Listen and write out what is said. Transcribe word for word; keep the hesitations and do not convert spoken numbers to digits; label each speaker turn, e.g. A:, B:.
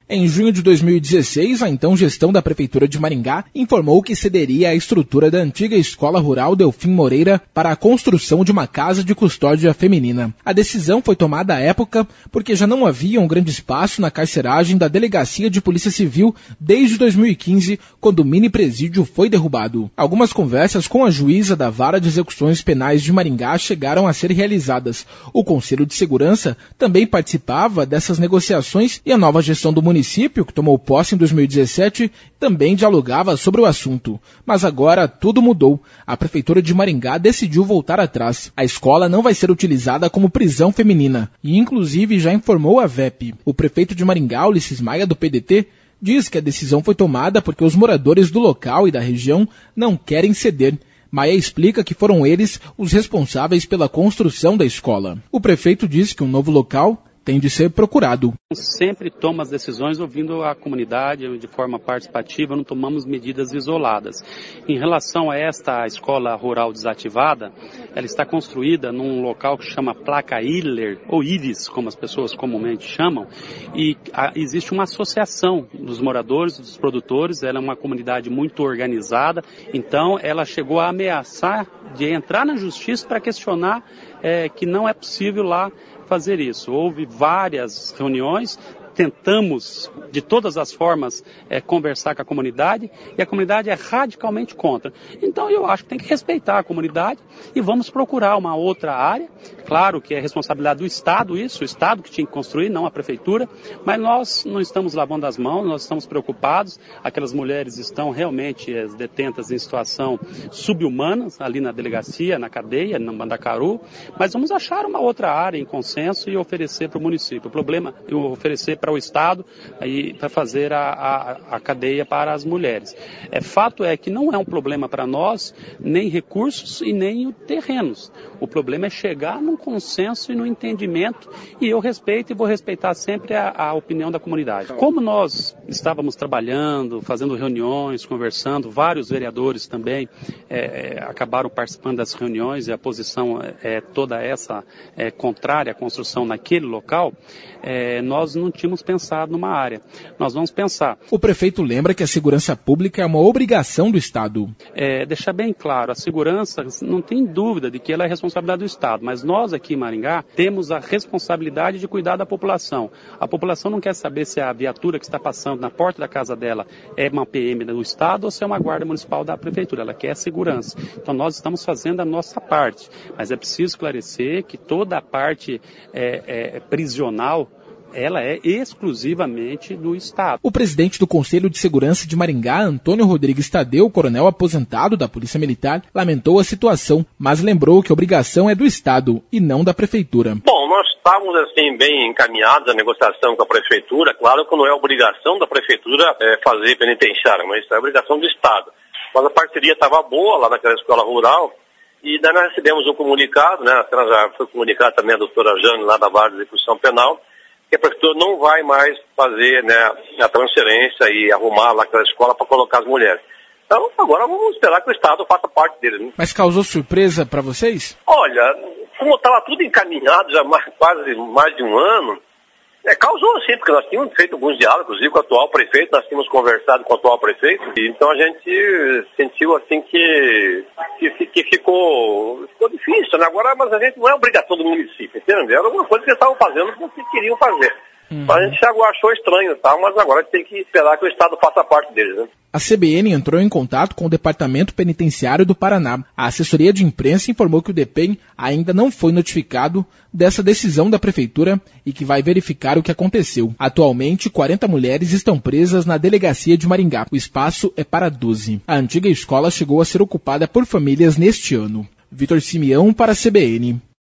A: Em junho de dois mil e dezesseis, a então gestão da Prefeitura de Maringá informou que cederia a estrutura da antiga Escola Rural Delfim Moreira para a construção de uma casa de custódia feminina. A decisão foi tomada à época porque já não havia um grande espaço na carceragem da Delegacia de Polícia Civil desde dois mil e quinze, quando o mini presídio foi derrubado. Algumas conversas com a juíza da Vara de Execuções Penais de Maringá chegaram a ser realizadas. O Conselho de Segurança também participava dessas negociações e a nova gestão do município município, que tomou posse em dois mil e dezessete, também dialogava sobre o assunto. Mas agora tudo mudou. A Prefeitura de Maringá decidiu voltar atrás. A escola não vai ser utilizada como prisão feminina e, inclusive, já informou a V E P. O prefeito de Maringá, Ulisses Maia, do P D T, diz que a decisão foi tomada porque os moradores do local e da região não querem ceder. Maia explica que foram eles os responsáveis pela construção da escola. O prefeito diz que um novo local tem de ser procurado.
B: Sempre toma as decisões ouvindo a comunidade de forma participativa, não tomamos medidas isoladas. Em relação a esta escola rural desativada, ela está construída num local que chama Placa Iller, ou Iris, como as pessoas comumente chamam, e a, existe uma associação dos moradores, dos produtores, ela é uma comunidade muito organizada, então ela chegou a ameaçar de entrar na justiça para questionar é, que não é possível lá fazer isso. Houve várias reuniões, tentamos de todas as formas é, conversar com a comunidade e a comunidade é radicalmente contra. Então eu acho que tem que respeitar a comunidade e vamos procurar uma outra área. Claro que é responsabilidade do Estado isso, o Estado que tinha que construir, não a Prefeitura, mas nós não estamos lavando as mãos, nós estamos preocupados. Aquelas mulheres estão realmente é, detentas em situação subhumana ali na delegacia, na cadeia, no Mandacaru, mas vamos achar uma outra área em consenso e oferecer para o município. O problema é oferecer para o Estado aí para fazer a, a, a cadeia para as mulheres. É, fato é que não é um problema para nós, nem recursos e nem terrenos. O problema é chegar num consenso e no entendimento, e eu respeito e vou respeitar sempre a, a opinião da comunidade. Como nós estávamos trabalhando, fazendo reuniões, conversando, vários vereadores também é, é, acabaram participando das reuniões e a posição é toda essa é, contrária à construção naquele local, é, nós não tínhamos pensado numa área. Nós vamos pensar.
A: O prefeito lembra que a segurança pública é uma obrigação do Estado.
B: É, deixar bem claro, a segurança, não tem dúvida de que ela é responsabilidade do Estado, mas nós aqui em Maringá temos a responsabilidade de cuidar da população. A população não quer saber se a viatura que está passando na porta da casa dela é uma P M do Estado ou se é uma guarda municipal da Prefeitura. Ela quer segurança. Então nós estamos fazendo a nossa parte, mas é preciso esclarecer que toda a parte é, é, prisional ela é exclusivamente do Estado.
A: O presidente do Conselho de Segurança de Maringá, Antônio Rodrigues Tadeu, coronel aposentado da Polícia Militar, lamentou a situação, mas lembrou que a obrigação é do Estado e não da Prefeitura.
C: Bom, nós estávamos assim bem encaminhados à negociação com a Prefeitura. Claro que não é obrigação da Prefeitura é, fazer penitenciária, mas é obrigação do Estado. Mas a parceria estava boa lá naquela escola rural e daí nós recebemos um comunicado, né, já foi comunicado também a doutora Jane lá da Vara de Execução Penal, que a Prefeitura não vai mais fazer, né, a transferência e arrumar lá aquela escola para colocar as mulheres. Então, agora vamos esperar que o Estado faça parte deles. Né?
A: Mas causou surpresa para vocês?
C: Olha, como estava tudo encaminhado já mais, quase mais de um ano, é, causou sim, porque nós tínhamos feito alguns diálogos, inclusive com o atual prefeito, nós tínhamos conversado com o atual prefeito, e então a gente sentiu assim que, que, que ficou, ficou difícil, né? Agora, mas a gente não é obrigação do município, entendeu? Era alguma coisa que eles estavam fazendo porque queriam fazer. Uhum. A gente achou estranho, tá? Mas agora a gente tem que esperar que o Estado faça parte deles, né?
A: A C B N entrou em contato com o Departamento Penitenciário do Paraná. A assessoria de imprensa informou que o DEPEN ainda não foi notificado dessa decisão da Prefeitura e que vai verificar o que aconteceu. Atualmente, quarenta mulheres estão presas na delegacia de Maringá. O espaço é para doze. A antiga escola chegou a ser ocupada por famílias neste ano. Vitor Simeão para a C B N.